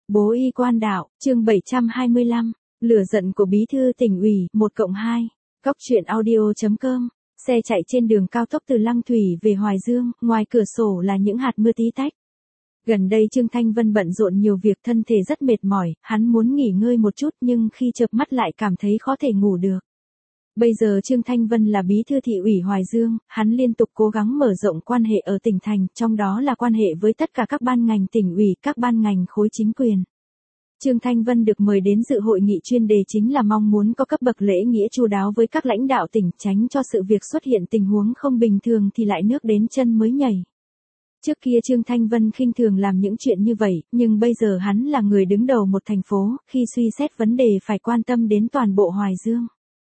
Bố y quan đạo, chương 725, lửa giận của bí thư tỉnh ủy, 1+2. Góc truyện audio.com. Xe chạy trên đường cao tốc từ Lăng Thủy về Hoài Dương, ngoài cửa sổ là những hạt mưa tí tách. Gần đây Trương Thanh Vân bận rộn nhiều việc, thân thể rất mệt mỏi, hắn muốn nghỉ ngơi một chút nhưng khi chợp mắt lại cảm thấy khó thể ngủ được. Bây giờ Trương Thanh Vân là bí thư thị ủy Hoài Dương, hắn liên tục cố gắng mở rộng quan hệ ở tỉnh thành, trong đó là quan hệ với tất cả các ban ngành tỉnh ủy, các ban ngành khối chính quyền. Trương Thanh Vân được mời đến dự hội nghị chuyên đề chính là mong muốn có cấp bậc lễ nghĩa chu đáo với các lãnh đạo tỉnh, tránh cho sự việc xuất hiện tình huống không bình thường thì lại nước đến chân mới nhảy. Trước kia Trương Thanh Vân khinh thường làm những chuyện như vậy, nhưng bây giờ hắn là người đứng đầu một thành phố, khi suy xét vấn đề phải quan tâm đến toàn bộ Hoài Dương.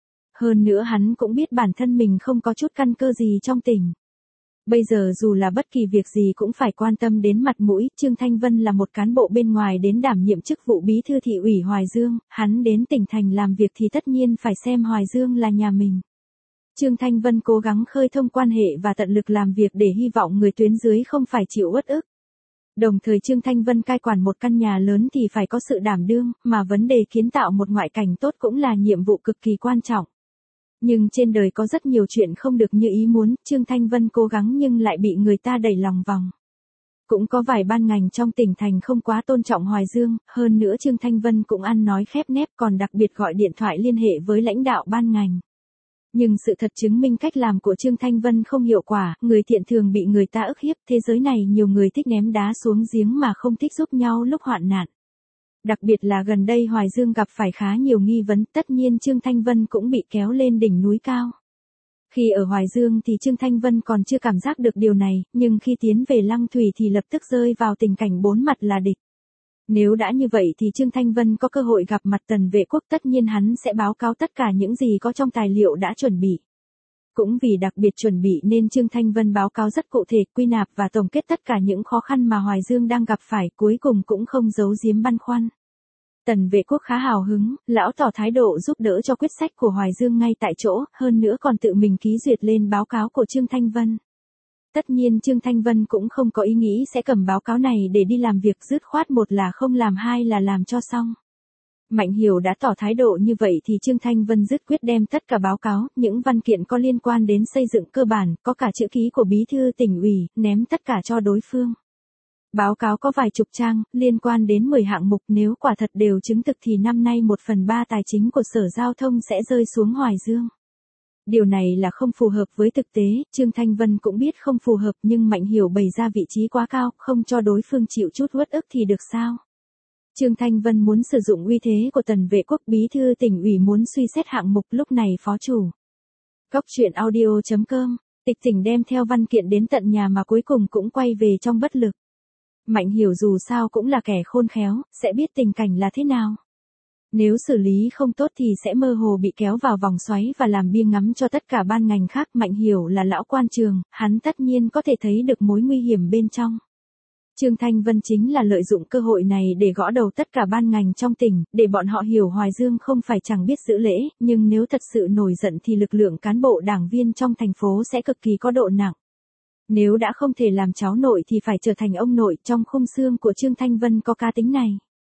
Hơn nữa hắn cũng biết bản thân mình không có chút căn cơ gì trong tỉnh. Bây giờ dù là bất kỳ việc gì cũng phải quan tâm đến mặt mũi, Trương Thanh Vân là một cán bộ bên ngoài đến đảm nhiệm chức vụ bí thư thị ủy Hoài Dương, hắn đến tỉnh thành làm việc thì tất nhiên phải xem Hoài Dương là nhà mình. Trương Thanh Vân cố gắng khơi thông quan hệ và tận lực làm việc để hy vọng người tuyến dưới không phải chịu uất ức. Đồng thời Trương Thanh Vân cai quản một căn nhà lớn thì phải có sự đảm đương, mà vấn đề kiến tạo một ngoại cảnh tốt cũng là nhiệm vụ cực kỳ quan trọng. Nhưng trên đời có rất nhiều chuyện không được như ý muốn, Trương Thanh Vân cố gắng nhưng lại bị người ta đẩy lòng vòng. Cũng có vài ban ngành trong tỉnh thành không quá tôn trọng Hoài Dương, hơn nữa Trương Thanh Vân cũng ăn nói khép nép, còn đặc biệt gọi điện thoại liên hệ với lãnh đạo ban ngành. Nhưng sự thật chứng minh cách làm của Trương Thanh Vân không hiệu quả, người thiện thường bị người ta ức hiếp, thế giới này nhiều người thích ném đá xuống giếng mà không thích giúp nhau lúc hoạn nạn. Đặc biệt là gần đây Hoài Dương gặp phải khá nhiều nghi vấn, tất nhiên Trương Thanh Vân cũng bị kéo lên đỉnh núi cao. Khi ở Hoài Dương thì Trương Thanh Vân còn chưa cảm giác được điều này, nhưng khi tiến về Lăng Thủy thì lập tức rơi vào tình cảnh bốn mặt là địch. Nếu đã như vậy thì Trương Thanh Vân có cơ hội gặp mặt Tần Vệ Quốc, tất nhiên hắn sẽ báo cáo tất cả những gì có trong tài liệu đã chuẩn bị. Cũng vì đặc biệt chuẩn bị nên Trương Thanh Vân báo cáo rất cụ thể, quy nạp và tổng kết tất cả những khó khăn mà Hoài Dương đang gặp phải, cuối cùng cũng không giấu giếm băn khoăn. Tần Vệ Quốc khá hào hứng, lão tỏ thái độ giúp đỡ cho quyết sách của Hoài Dương ngay tại chỗ, hơn nữa còn tự mình ký duyệt lên báo cáo của Trương Thanh Vân. Tất nhiên Trương Thanh Vân cũng không có ý nghĩ sẽ cầm báo cáo này để đi làm việc, dứt khoát, một là không làm, hai là làm cho xong. Mạnh Hiểu đã tỏ thái độ như vậy thì Trương Thanh Vân dứt quyết đem tất cả báo cáo, những văn kiện có liên quan đến xây dựng cơ bản, có cả chữ ký của bí thư tỉnh ủy, ném tất cả cho đối phương. Báo cáo có vài chục trang, liên quan đến 10 hạng mục, nếu quả thật đều chứng thực thì năm nay 1/3 tài chính của Sở Giao thông sẽ rơi xuống Hoài Dương. Điều này là không phù hợp với thực tế, Trương Thanh Vân cũng biết không phù hợp nhưng Mạnh Hiểu bày ra vị trí quá cao, không cho đối phương chịu chút uất ức thì được sao? Trương Thanh Vân muốn sử dụng uy thế của Tần Vệ Quốc, bí thư tỉnh ủy muốn suy xét hạng mục, lúc này phó chủ. Góc truyện audio.com, Tịch Tỉnh đem theo văn kiện đến tận nhà mà cuối cùng cũng quay về trong bất lực. Mạnh Hiểu dù sao cũng là kẻ khôn khéo, sẽ biết tình cảnh là thế nào. Nếu xử lý không tốt thì sẽ mơ hồ bị kéo vào vòng xoáy và làm biếng ngắm cho tất cả ban ngành khác. Mạnh Hiểu là lão quan trường, hắn tất nhiên có thể thấy được mối nguy hiểm bên trong. Trương Thanh Vân chính là lợi dụng cơ hội này để gõ đầu tất cả ban ngành trong tỉnh, để bọn họ hiểu Hoài Dương không phải chẳng biết giữ lễ, nhưng nếu thật sự nổi giận thì lực lượng cán bộ đảng viên trong thành phố sẽ cực kỳ có độ nặng. Nếu đã không thể làm cháu nội thì phải trở thành ông nội, trong khung xương của Trương Thanh Vân có cá tính này.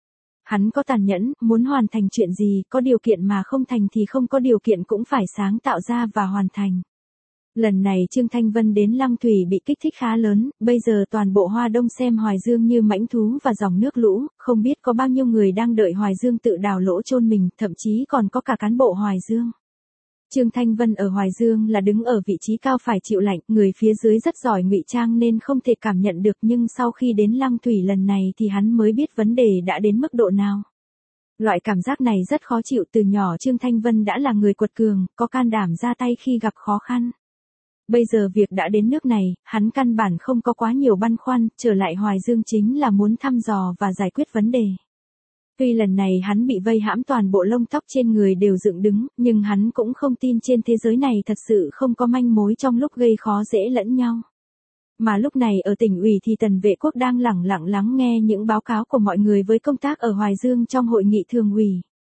Hắn có tàn nhẫn, muốn hoàn thành chuyện gì, có điều kiện mà không thành thì không có điều kiện cũng phải sáng tạo ra và hoàn thành. Lần này Trương Thanh Vân đến Lăng Thủy bị kích thích khá lớn, bây giờ toàn bộ Hoa Đông xem Hoài Dương như mãnh thú và dòng nước lũ, không biết có bao nhiêu người đang đợi Hoài Dương tự đào lỗ chôn mình, thậm chí còn có cả cán bộ Hoài Dương. Trương Thanh Vân ở Hoài Dương là đứng ở vị trí cao phải chịu lạnh, người phía dưới rất giỏi ngụy trang nên không thể cảm nhận được, nhưng sau khi đến Lăng Thủy lần này thì hắn mới biết vấn đề đã đến mức độ nào. Loại cảm giác này rất khó chịu, từ nhỏ Trương Thanh Vân đã là người quật cường, có can đảm ra tay khi gặp khó khăn. Bây giờ việc đã đến nước này, hắn căn bản không có quá nhiều băn khoăn, trở lại Hoài Dương chính là muốn thăm dò và giải quyết vấn đề. Tuy lần này hắn bị vây hãm toàn bộ lông tóc trên người đều dựng đứng, nhưng hắn cũng không tin trên thế giới này thật sự không có manh mối trong lúc gây khó dễ lẫn nhau. Mà lúc này ở tỉnh ủy thì Tần Vệ Quốc đang lẳng lặng lắng nghe những báo cáo của mọi người với công tác ở Hoài Dương trong hội nghị thường ủy.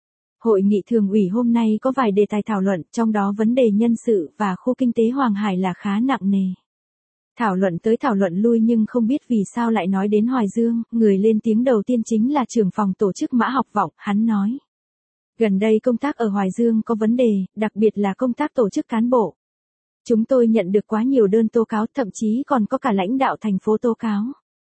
Hội nghị thường ủy hôm nay có vài đề tài thảo luận, trong đó vấn đề nhân sự và khu kinh tế Hoàng Hải là khá nặng nề. Thảo luận tới thảo luận lui nhưng không biết vì sao lại nói đến Hoài Dương, người lên tiếng đầu tiên chính là trưởng phòng tổ chức Mã Học Vọng, hắn nói. Gần đây công tác ở Hoài Dương có vấn đề, đặc biệt là công tác tổ chức cán bộ. Chúng tôi nhận được quá nhiều đơn tố cáo, thậm chí còn có cả lãnh đạo thành phố tố cáo.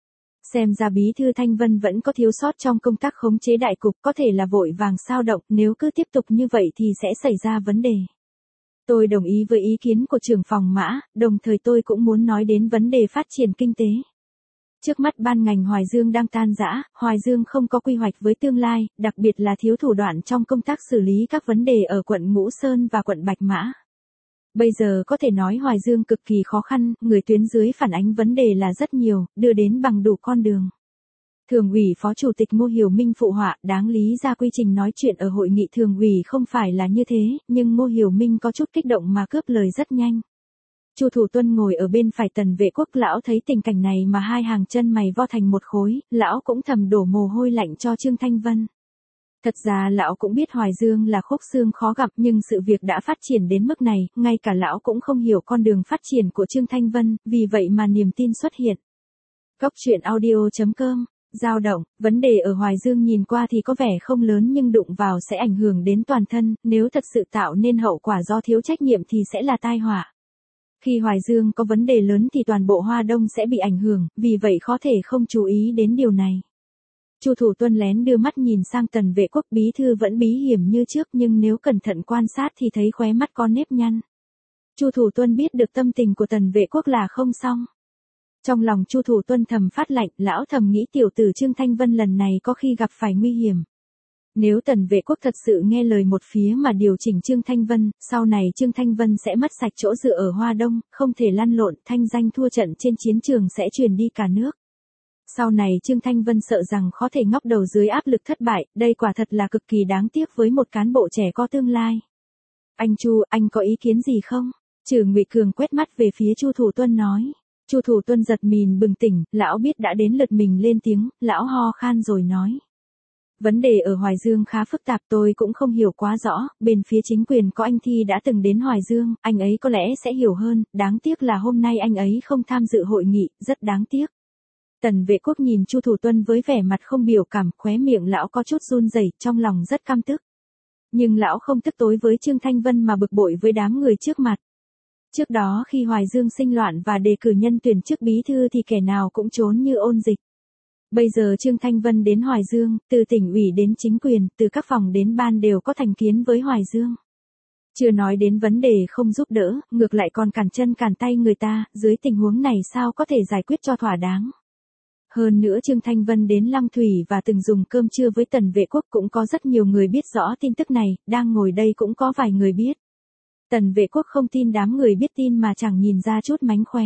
Xem ra bí thư Thanh Vân vẫn có thiếu sót trong công tác khống chế đại cục, có thể là vội vàng sao động, nếu cứ tiếp tục như vậy thì sẽ xảy ra vấn đề. Tôi đồng ý với ý kiến của trưởng phòng Mã, đồng thời tôi cũng muốn nói đến vấn đề phát triển kinh tế. Trước mắt ban ngành Hoài Dương đang tan rã, Hoài Dương không có quy hoạch với tương lai, đặc biệt là thiếu thủ đoạn trong công tác xử lý các vấn đề ở quận Ngũ Sơn và quận Bạch Mã. Bây giờ có thể nói Hoài Dương cực kỳ khó khăn, người tuyến dưới phản ánh vấn đề là rất nhiều, đưa đến bằng đủ con đường. Thường ủy Phó Chủ tịch Ngô Hiểu Minh phụ họa, đáng lý ra quy trình nói chuyện ở hội nghị thường ủy không phải là như thế, nhưng Ngô Hiểu Minh có chút kích động mà cướp lời rất nhanh. Chu Thủ Tuân ngồi ở bên phải Tần Vệ Quốc, lão thấy tình cảnh này mà hai hàng chân mày vo thành một khối, lão cũng thầm đổ mồ hôi lạnh cho Trương Thanh Vân. Thật ra lão cũng biết Hoài Dương là khúc xương khó gặp, nhưng sự việc đã phát triển đến mức này, ngay cả lão cũng không hiểu con đường phát triển của Trương Thanh Vân, vì vậy mà niềm tin xuất hiện. Góc truyện audio.com, dao động, vấn đề ở Hoài Dương nhìn qua thì có vẻ không lớn nhưng đụng vào sẽ ảnh hưởng đến toàn thân, nếu thật sự tạo nên hậu quả do thiếu trách nhiệm thì sẽ là tai họa. Khi Hoài Dương có vấn đề lớn thì toàn bộ Hoa Đông sẽ bị ảnh hưởng, vì vậy khó thể không chú ý đến điều này. Chu Thủ Tuân lén đưa mắt nhìn sang Tần Vệ Quốc, bí thư vẫn bí hiểm như trước nhưng nếu cẩn thận quan sát thì thấy khóe mắt có nếp nhăn. Chu Thủ Tuân biết được tâm tình của Tần Vệ Quốc là không xong. Trong lòng Chu Thủ Tuân thầm phát lạnh, lão thầm nghĩ tiểu tử Trương Thanh Vân lần này có khi gặp phải nguy hiểm. Nếu Tần Vệ Quốc thật sự nghe lời một phía mà điều chỉnh Trương Thanh Vân, sau này Trương Thanh Vân sẽ mất sạch chỗ dựa ở Hoa Đông, không thể lăn lộn, thanh danh thua trận trên chiến trường sẽ truyền đi cả nước. Sau này Trương Thanh Vân sợ rằng khó thể ngóc đầu dưới áp lực thất bại, đây quả thật là cực kỳ đáng tiếc với một cán bộ trẻ có tương lai. Anh Chu, anh có ý kiến gì không? Trừ Ngụy Cường quét mắt về phía Chu Thủ Tuân nói. Chu Thủ Tuân giật mình bừng tỉnh, lão biết đã đến lượt mình lên tiếng, lão ho khan rồi nói. Vấn đề ở Hoài Dương khá phức tạp, tôi cũng không hiểu quá rõ, bên phía chính quyền có anh Thi đã từng đến Hoài Dương, anh ấy có lẽ sẽ hiểu hơn, đáng tiếc là hôm nay anh ấy không tham dự hội nghị, rất đáng tiếc. Tần Vệ Quốc nhìn Chu Thủ Tuân với vẻ mặt không biểu cảm, khóe miệng lão có chút run rẩy, trong lòng rất căm tức. Nhưng lão không tức tối với Trương Thanh Vân mà bực bội với đám người trước mặt. Trước đó khi Hoài Dương sinh loạn và đề cử nhân tuyển chức bí thư thì kẻ nào cũng trốn như ôn dịch. Bây giờ Trương Thanh Vân đến Hoài Dương, từ tỉnh ủy đến chính quyền, từ các phòng đến ban đều có thành kiến với Hoài Dương. Chưa nói đến vấn đề không giúp đỡ, ngược lại còn cản chân cản tay người ta, dưới tình huống này sao có thể giải quyết cho thỏa đáng. Hơn nữa Trương Thanh Vân đến Lăng Thủy và từng dùng cơm trưa với Tần Vệ Quốc, cũng có rất nhiều người biết rõ tin tức này, đang ngồi đây cũng có vài người biết. Tần Vệ Quốc không tin đám người biết tin mà chẳng nhìn ra chút mánh khóe.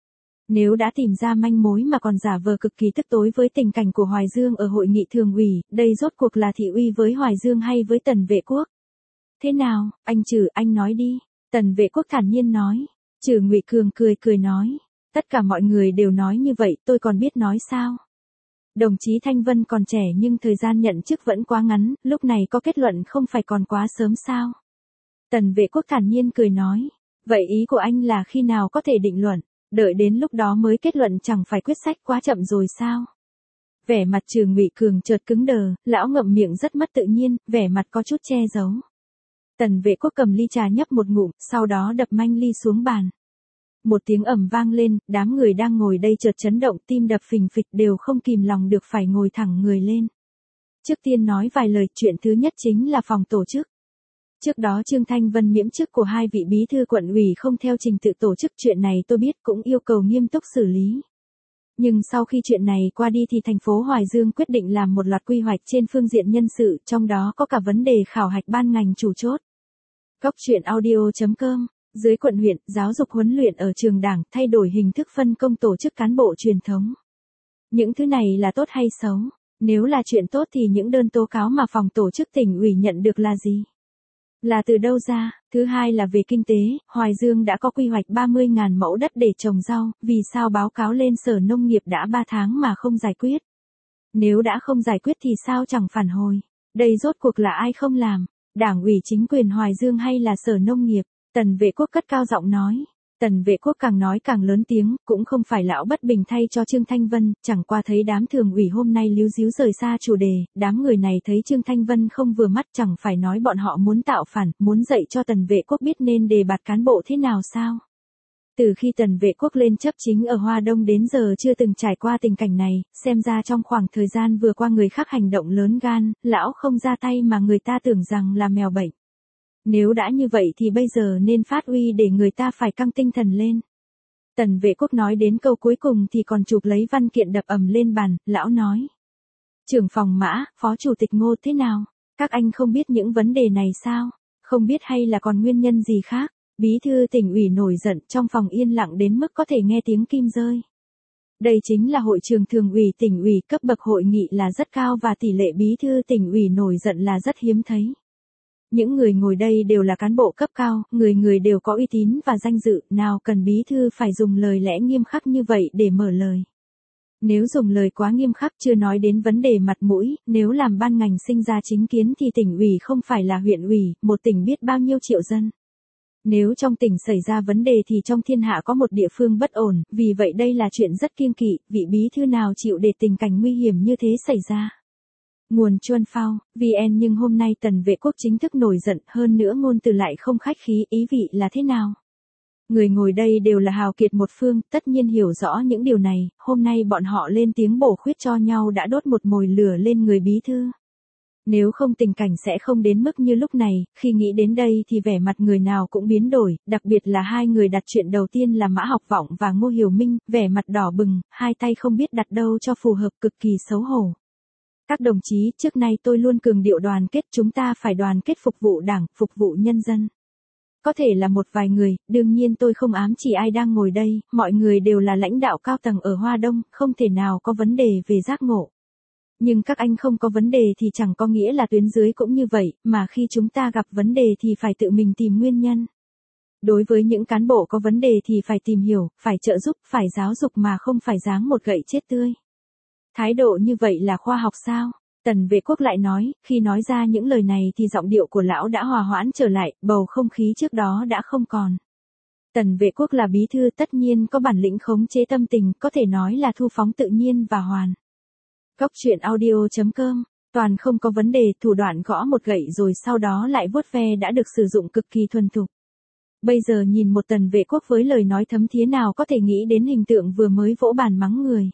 Nếu đã tìm ra manh mối mà còn giả vờ cực kỳ tức tối với tình cảnh của Hoài Dương ở hội nghị thường ủy, đây rốt cuộc là thị uy với Hoài Dương hay với Tần Vệ Quốc? Thế nào, anh Trừ, anh nói đi. Tần Vệ Quốc thản nhiên nói. Trừ Ngụy Cường cười nói. Tất cả mọi người đều nói như vậy, tôi còn biết nói sao? Đồng chí Thanh Vân còn trẻ nhưng thời gian nhận chức vẫn quá ngắn, lúc này có kết luận không phải còn quá sớm sao? Tần Vệ Quốc thản nhiên cười nói. Vậy ý của anh là khi nào có thể định luận? Đợi đến lúc đó mới kết luận chẳng phải quyết sách quá chậm rồi sao? Vẻ mặt Trừ Ngụy Cường chợt cứng đờ, lão ngậm miệng rất mất tự nhiên, vẻ mặt có chút che giấu. Tần Vệ Quốc cầm ly trà nhấp một ngụm, sau đó đập manh ly xuống bàn. Một tiếng ầm vang lên, đám người đang ngồi đây chợt chấn động, tim đập phình phịch, đều không kìm lòng được phải ngồi thẳng người lên. Trước tiên nói vài lời, chuyện thứ nhất chính là phòng tổ chức. Trước đó Trương Thanh Vân miễn chức của hai vị bí thư quận ủy không theo trình tự tổ chức, chuyện này tôi biết, cũng yêu cầu nghiêm túc xử lý. Nhưng sau khi chuyện này qua đi thì thành phố Hoài Dương quyết định làm một loạt quy hoạch trên phương diện nhân sự, trong đó có cả vấn đề khảo hạch ban ngành chủ chốt. Góc truyện audio.com, dưới quận huyện, giáo dục huấn luyện ở trường đảng, thay đổi hình thức phân công tổ chức cán bộ truyền thống. Những thứ này là tốt hay xấu? Nếu là chuyện tốt thì những đơn tố cáo mà phòng tổ chức tỉnh ủy nhận được là gì? Là từ đâu ra? Thứ hai là về kinh tế, Hoài Dương đã có quy hoạch 30.000 mẫu đất để trồng rau, vì sao báo cáo lên Sở Nông nghiệp đã 3 tháng mà không giải quyết? Nếu đã không giải quyết thì sao chẳng phản hồi? Đây rốt cuộc là ai không làm? Đảng ủy chính quyền Hoài Dương hay là Sở Nông nghiệp? Tần Vệ Quốc cất cao giọng nói. Tần Vệ Quốc càng nói càng lớn tiếng, cũng không phải lão bất bình thay cho Trương Thanh Vân, chẳng qua thấy đám thường ủy hôm nay líu díu rời xa chủ đề, đám người này thấy Trương Thanh Vân không vừa mắt, chẳng phải nói bọn họ muốn tạo phản, muốn dạy cho Tần Vệ Quốc biết nên đề bạt cán bộ thế nào sao. Từ khi Tần Vệ Quốc lên chấp chính ở Hoa Đông đến giờ chưa từng trải qua tình cảnh này, xem ra trong khoảng thời gian vừa qua người khác hành động lớn gan, lão không ra tay mà người ta tưởng rằng là mèo bệnh. Nếu đã như vậy thì bây giờ nên phát uy để người ta phải căng tinh thần lên. Tần Vệ Quốc nói đến câu cuối cùng thì còn chụp lấy văn kiện đập ầm lên bàn, lão nói. Trưởng phòng Mã, Phó Chủ tịch Ngô thế nào? Các anh không biết những vấn đề này sao? Không biết hay là còn nguyên nhân gì khác? Bí thư tỉnh ủy nổi giận, trong phòng yên lặng đến mức có thể nghe tiếng kim rơi. Đây chính là hội trường thường ủy tỉnh ủy, cấp bậc hội nghị là rất cao và tỷ lệ bí thư tỉnh ủy nổi giận là rất hiếm thấy. Những người ngồi đây đều là cán bộ cấp cao, người người đều có uy tín và danh dự, nào cần bí thư phải dùng lời lẽ nghiêm khắc như vậy để mở lời. Nếu dùng lời quá nghiêm khắc chưa nói đến vấn đề mặt mũi, nếu làm ban ngành sinh ra chính kiến thì tỉnh ủy không phải là huyện ủy, một tỉnh biết bao nhiêu triệu dân. Nếu trong tỉnh xảy ra vấn đề thì trong thiên hạ có một địa phương bất ổn, vì vậy đây là chuyện rất kiêng kỵ, vị bí thư nào chịu để tình cảnh nguy hiểm như thế xảy ra. Nguồn Chuan Phao, VN. Nhưng hôm nay Tần Vệ Quốc chính thức nổi giận, hơn nữa ngôn từ lại không khách khí, ý vị là thế nào? Người ngồi đây đều là hào kiệt một phương, tất nhiên hiểu rõ những điều này, hôm nay bọn họ lên tiếng bổ khuyết cho nhau đã đốt một mồi lửa lên người bí thư. Nếu không tình cảnh sẽ không đến mức như lúc này, khi nghĩ đến đây thì vẻ mặt người nào cũng biến đổi, đặc biệt là hai người đặt chuyện đầu tiên là Mã Học Vọng và Ngô Hiểu Minh, vẻ mặt đỏ bừng, hai tay không biết đặt đâu cho phù hợp, cực kỳ xấu hổ. Các đồng chí, trước nay tôi luôn cường điệu đoàn kết, chúng ta phải đoàn kết phục vụ Đảng, phục vụ nhân dân. Có thể là một vài người, đương nhiên tôi không ám chỉ ai đang ngồi đây, mọi người đều là lãnh đạo cao tầng ở Hoa Đông, không thể nào có vấn đề về giác ngộ. Nhưng các anh không có vấn đề thì chẳng có nghĩa là tuyến dưới cũng như vậy, mà khi chúng ta gặp vấn đề thì phải tự mình tìm nguyên nhân. Đối với những cán bộ có vấn đề thì phải tìm hiểu, phải trợ giúp, phải giáo dục mà không phải giáng một gậy chết tươi. Thái độ như vậy là khoa học sao? Tần Vệ Quốc lại nói, khi nói ra những lời này thì giọng điệu của lão đã hòa hoãn trở lại, bầu không khí trước đó đã không còn. Tần Vệ Quốc là bí thư tất nhiên có bản lĩnh khống chế tâm tình, có thể nói là thu phóng tự nhiên và hoàn. Góc truyện audio.com, toàn không có vấn đề, thủ đoạn gõ một gậy rồi sau đó lại vuốt ve đã được sử dụng cực kỳ thuần thục. Bây giờ nhìn một Tần Vệ Quốc với lời nói thấm thía nào có thể nghĩ đến hình tượng vừa mới vỗ bàn mắng người.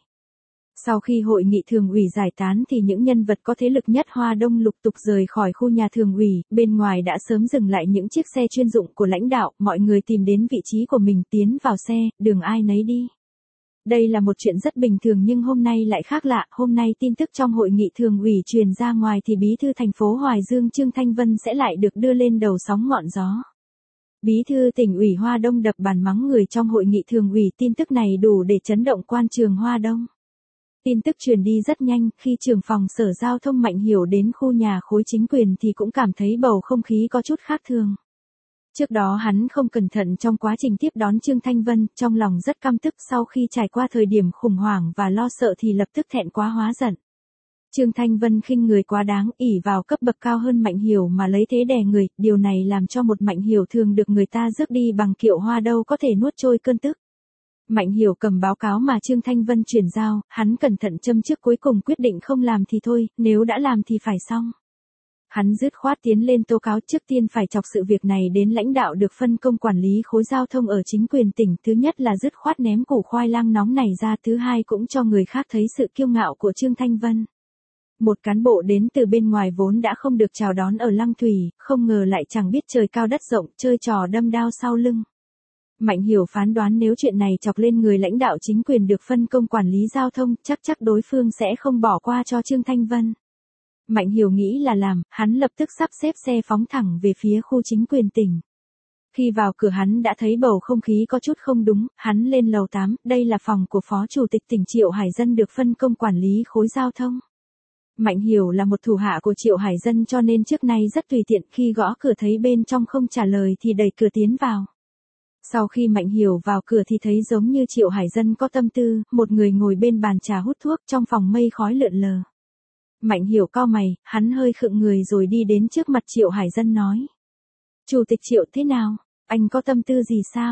Sau khi hội nghị thường ủy giải tán thì những nhân vật có thế lực nhất Hoa Đông lục tục rời khỏi khu nhà thường ủy, bên ngoài đã sớm dừng lại những chiếc xe chuyên dụng của lãnh đạo, mọi người tìm đến vị trí của mình tiến vào xe, đường ai nấy đi. Đây là một chuyện rất bình thường nhưng hôm nay lại khác lạ, hôm nay tin tức trong hội nghị thường ủy truyền ra ngoài thì bí thư thành phố Hoài Dương Trương Thanh Vân sẽ lại được đưa lên đầu sóng ngọn gió. Bí thư tỉnh ủy Hoa Đông đập bàn mắng người trong hội nghị thường ủy, tin tức này đủ để chấn động quan trường Hoa Đông. Tin tức truyền đi rất nhanh, khi trưởng phòng Sở Giao thông Mạnh Hiểu đến khu nhà khối chính quyền thì cũng cảm thấy bầu không khí có chút khác thường. Trước đó hắn không cẩn thận trong quá trình tiếp đón Trương Thanh Vân, trong lòng rất căm tức, sau khi trải qua thời điểm khủng hoảng và lo sợ thì lập tức thẹn quá hóa giận. Trương Thanh Vân khinh người quá đáng, ỷ vào cấp bậc cao hơn Mạnh Hiểu mà lấy thế đè người, điều này làm cho một Mạnh Hiểu thường được người ta rước đi bằng kiệu hoa đâu có thể nuốt trôi cơn tức. Mạnh Hiểu cầm báo cáo mà Trương Thanh Vân chuyển giao, hắn cẩn thận châm trước cuối cùng quyết định không làm thì thôi, nếu đã làm thì phải xong. Hắn dứt khoát tiến lên tố cáo, trước tiên phải chọc sự việc này đến lãnh đạo được phân công quản lý khối giao thông ở chính quyền tỉnh, thứ nhất là dứt khoát ném củ khoai lang nóng này ra, thứ hai cũng cho người khác thấy sự kiêu ngạo của Trương Thanh Vân. Một cán bộ đến từ bên ngoài vốn đã không được chào đón ở Lăng Thủy, không ngờ lại chẳng biết trời cao đất rộng, chơi trò đâm đao sau lưng. Mạnh Hiểu phán đoán nếu chuyện này chọc lên người lãnh đạo chính quyền được phân công quản lý giao thông, chắc đối phương sẽ không bỏ qua cho Trương Thanh Vân. Mạnh Hiểu nghĩ là làm, hắn lập tức sắp xếp xe phóng thẳng về phía khu chính quyền tỉnh. Khi vào cửa hắn đã thấy bầu không khí có chút không đúng, hắn lên lầu 8, đây là phòng của Phó Chủ tịch tỉnh Triệu Hải Dân được phân công quản lý khối giao thông. Mạnh Hiểu là một thủ hạ của Triệu Hải Dân cho nên trước nay rất tùy tiện, khi gõ cửa thấy bên trong không trả lời thì đẩy cửa tiến vào. Sau khi Mạnh Hiểu vào cửa thì thấy giống như Triệu Hải Dân có tâm tư, một người ngồi bên bàn trà hút thuốc, trong phòng mây khói lượn lờ. Mạnh Hiểu cau mày, hắn hơi khựng người rồi đi đến trước mặt Triệu Hải Dân nói. Chủ tịch Triệu thế nào? Anh có tâm tư gì sao?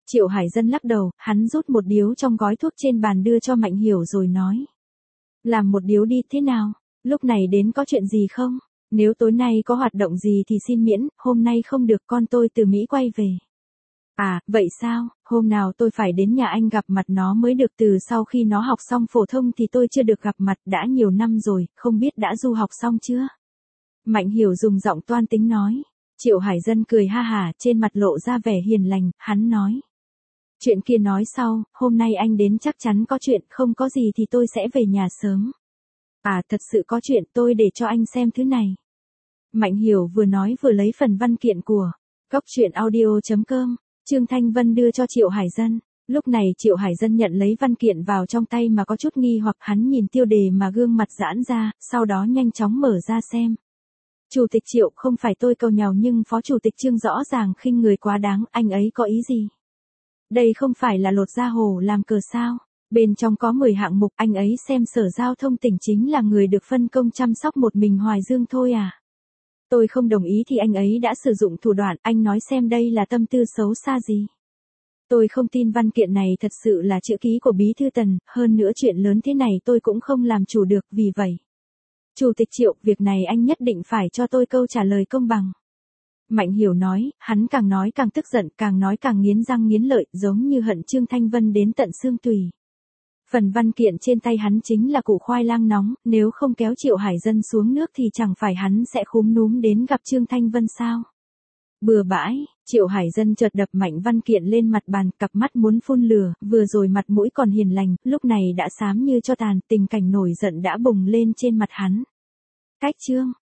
Triệu Hải Dân lắc đầu, hắn rút một điếu trong gói thuốc trên bàn đưa cho Mạnh Hiểu rồi nói. Làm một điếu đi, thế nào? Lúc này đến có chuyện gì không? Nếu tối nay có hoạt động gì thì xin miễn, hôm nay không được, con tôi từ Mỹ quay về. À, vậy sao? Hôm nào tôi phải đến nhà anh gặp mặt nó mới được, từ sau khi nó học xong phổ thông thì tôi chưa được gặp mặt, đã nhiều năm rồi, không biết đã du học xong chưa? Mạnh Hiểu dùng giọng toan tính nói. Triệu Hải Dân cười ha hả, trên mặt lộ ra vẻ hiền lành, hắn nói. Chuyện kia nói sau, hôm nay anh đến chắc chắn có chuyện, không có gì thì tôi sẽ về nhà sớm. À, thật sự có chuyện, tôi để cho anh xem thứ này. Mạnh Hiểu vừa nói vừa lấy phần văn kiện của Cóc truyện audio.com, Trương Thanh Vân đưa cho Triệu Hải Dân. Lúc này Triệu Hải Dân nhận lấy văn kiện vào trong tay mà có chút nghi hoặc, hắn nhìn tiêu đề mà gương mặt giãn ra, sau đó nhanh chóng mở ra xem. Chủ tịch Triệu, không phải tôi cầu nhào nhưng Phó Chủ tịch Trương rõ ràng khinh người quá đáng, anh ấy có ý gì? Đây không phải là lột da hổ làm cờ sao? Bên trong có 10 hạng mục, anh ấy xem Sở Giao thông tỉnh chính là người được phân công chăm sóc một mình Hoài Dương thôi à? Tôi không đồng ý thì anh ấy đã sử dụng thủ đoạn, anh nói xem đây là tâm tư xấu xa gì? Tôi không tin văn kiện này thật sự là chữ ký của Bí thư Tần, hơn nữa chuyện lớn thế này tôi cũng không làm chủ được, vì vậy. Chủ tịch Triệu, việc này anh nhất định phải cho tôi câu trả lời công bằng. Mạnh Hiểu nói, hắn càng nói càng tức giận, càng nói càng nghiến răng nghiến lợi, giống như hận Trương Thanh Vân đến tận xương tủy. Phần văn kiện trên tay hắn chính là củ khoai lang nóng, nếu không kéo Triệu Hải Dân xuống nước thì chẳng phải hắn sẽ khúm núm đến gặp Trương Thanh Vân sao? Bừa bãi, Triệu Hải Dân chợt đập mạnh văn kiện lên mặt bàn, cặp mắt muốn phun lửa, vừa rồi mặt mũi còn hiền lành, lúc này đã xám như tro tàn, tình cảnh nổi giận đã bùng lên trên mặt hắn. Cách Trương